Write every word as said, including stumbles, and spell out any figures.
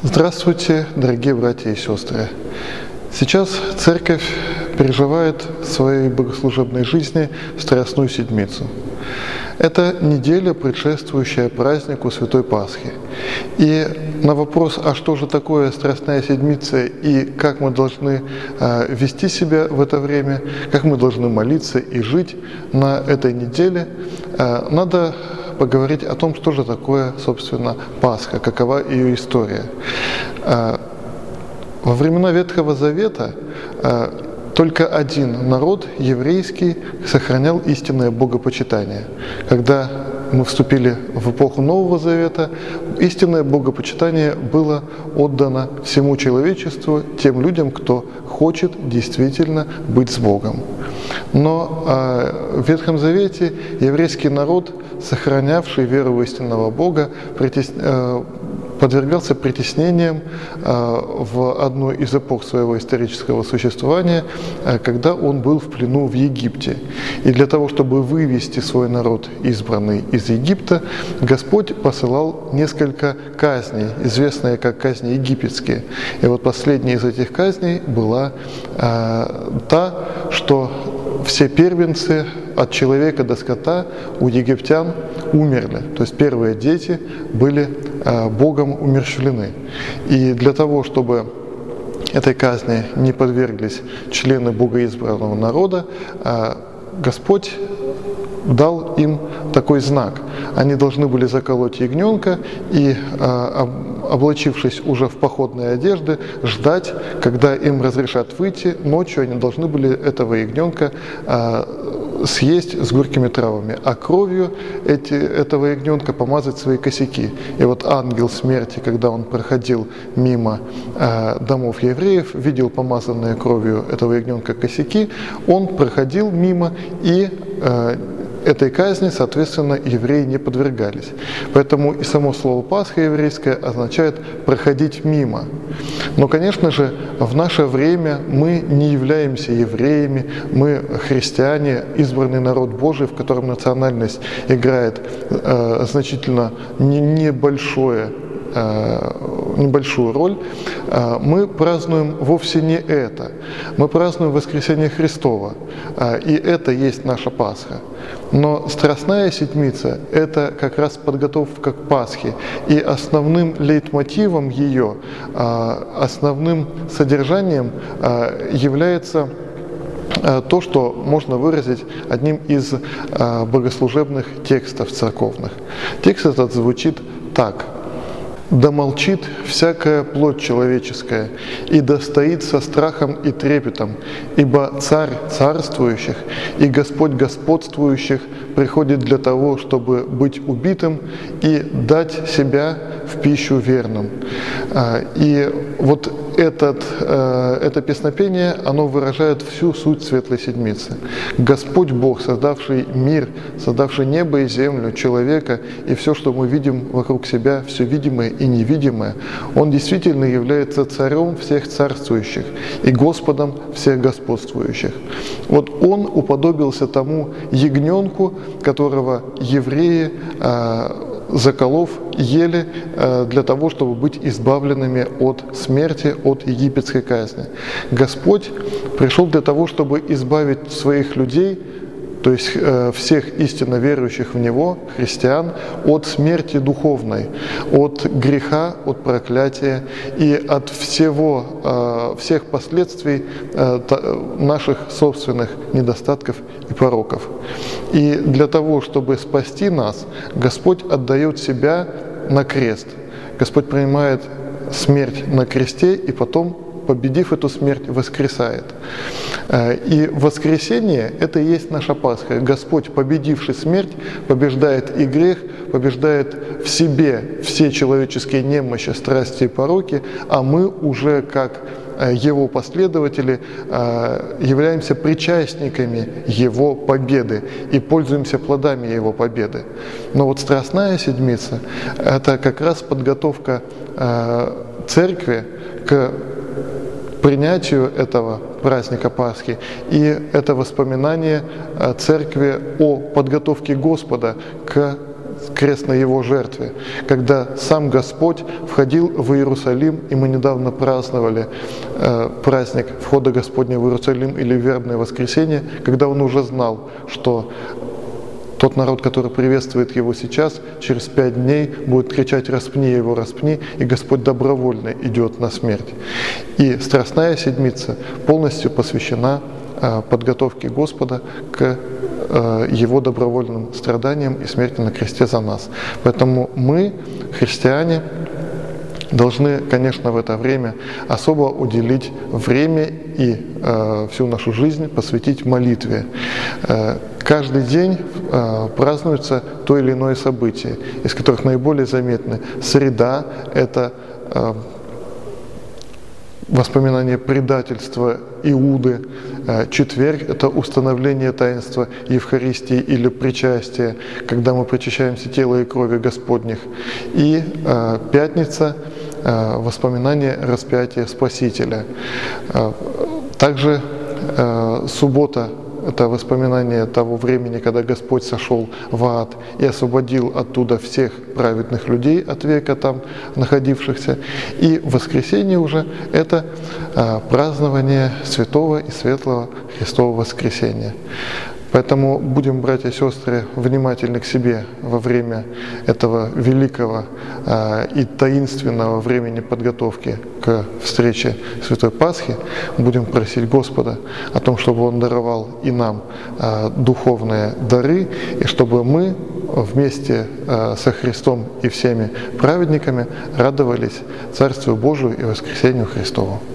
Здравствуйте, дорогие братья и сестры! Сейчас Церковь переживает в своей богослужебной жизни Страстную Седмицу. Это неделя, предшествующая празднику Святой Пасхи. И на вопрос, а что же такое Страстная Седмица и как мы должны э, вести себя в это время, как мы должны молиться и жить на этой неделе, э, надо поговорить о том, что же такое, собственно, Пасха, какова ее история. Во времена Ветхого Завета только один народ, еврейский, сохранял истинное богопочитание. Когда мы вступили в эпоху Нового Завета, истинное богопочитание было отдано всему человечеству, тем людям, кто хочет действительно быть с Богом. Но э, в Ветхом Завете еврейский народ, сохранявший веру в истинного Бога, притес... э, подвергался притеснениям э, в одну из эпох своего исторического существования, э, когда он был в плену в Египте. И для того, чтобы вывести свой народ, избранный из Египта, Господь посылал несколько казней, известные как казни египетские. И вот последняя из этих казней была э, та, что все первенцы от человека до скота у египтян умерли. То есть первые дети были э, Богом умерщвлены. И для того, чтобы этой казни не подверглись члены богоизбранного народа, э, Господь дал им такой знак. Они должны были заколоть ягненка и, э, облачившись уже в походные одежды, ждать, когда им разрешат выйти. Ночью они должны были этого ягненка э, съесть с горькими травами, а кровью эти, этого ягненка помазать свои косяки. И вот ангел смерти, когда он проходил мимо э, домов евреев, видел помазанные кровью этого ягненка косяки, он проходил мимо и э, этой казни, соответственно, евреи не подвергались. Поэтому и само слово «Пасха» еврейское означает «проходить мимо». Но, конечно же, в наше время мы не являемся евреями, мы христиане, избранный народ Божий, в котором национальность играет э, значительно не, небольшое небольшую роль, мы празднуем вовсе не это. Мы празднуем Воскресение Христово, и это есть наша Пасха. Но Страстная Седмица – это как раз подготовка к Пасхе, и основным лейтмотивом ее, основным содержанием является то, что можно выразить одним из богослужебных текстов церковных. Текст этот звучит так: «Да молчит всякая плоть человеческая, и да стоит со страхом и трепетом, ибо Царь царствующих и Господь господствующих приходит для того, чтобы быть убитым и дать себя в пищу верным». И вот этот, это песнопение, оно выражает всю суть Светлой Седмицы. Господь Бог, создавший мир, создавший небо и землю, человека и все, что мы видим вокруг себя, все видимое и невидимое, Он действительно является царем всех царствующих и Господом всех господствующих. Вот Он уподобился тому ягненку, которого евреи, заколов, ели для того, чтобы быть избавленными от смерти, от египетской казни. Господь пришел для того, чтобы избавить своих людей, то есть всех истинно верующих в Него, христиан, от смерти духовной, от греха, от проклятия и от всего, всех последствий наших собственных недостатков и пороков. И для того, чтобы спасти нас, Господь отдает себя на крест. Господь принимает смерть на кресте и потом, победив эту смерть, воскресает. И воскресение – это и есть наша Пасха. Господь, победивший смерть, побеждает и грех, побеждает в себе все человеческие немощи, страсти и пороки, а мы уже как Его последователи являемся причастниками Его победы и пользуемся плодами Его победы. Но вот Страстная Седмица – это как раз подготовка Церкви к принятию этого праздника Пасхи, и это воспоминание Церкви о подготовке Господа к крестной Его жертве, когда сам Господь входил в Иерусалим, и мы недавно праздновали э, праздник входа Господня в Иерусалим или вербное воскресенье, когда Он уже знал, что тот народ, который приветствует Его сейчас, через пять дней будет кричать «распни Его, распни», и Господь добровольно идет на смерть. И Страстная Седмица полностью посвящена э, подготовке Господа к э, Его добровольным страданиям и смерти на кресте за нас. Поэтому мы, христиане, должны, конечно, в это время особо уделить время и э, всю нашу жизнь посвятить молитве. Э, каждый день э, празднуется то или иное событие, из которых наиболее заметны. Среда – это э, воспоминание предательства Иуды. Четверг – это установление таинства Евхаристии или причастия, когда мы причащаемся тела и крови Господних. И э, пятница – э, воспоминание распятия Спасителя. Э, также э, суббота – это воспоминание того времени, когда Господь сошел в ад и освободил оттуда всех праведных людей от века там находившихся. И воскресенье уже – это а, празднование святого и светлого Христового воскресения. Поэтому будем, братья и сестры, внимательны к себе во время этого великого э, и таинственного времени подготовки к встрече Святой Пасхи. Будем просить Господа о том, чтобы Он даровал и нам э, духовные дары, и чтобы мы вместе э, со Христом и всеми праведниками радовались Царствию Божию и воскресению Христову.